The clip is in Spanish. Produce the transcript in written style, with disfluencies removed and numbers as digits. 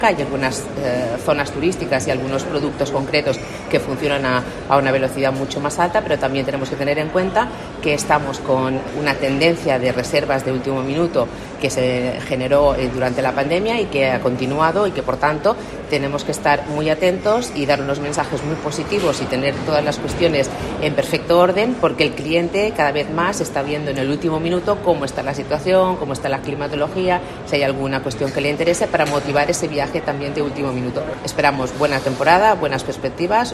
Hay algunas zonas turísticas y algunos productos concretos que funcionan a una velocidad mucho más alta, pero también tenemos que tener en cuenta que estamos con una tendencia de reservas de último minuto que se generó durante la pandemia y que ha continuado, y que por tanto tenemos que estar muy atentos y dar unos mensajes muy positivos y tener todas las cuestiones en perfecto orden, porque el cliente cada vez más está viendo en el último minuto cómo está la situación, cómo está la climatología, si hay alguna cuestión que le interese, para motivar ese viaje también de último minuto. Esperamos buena temporada, buenas perspectivas.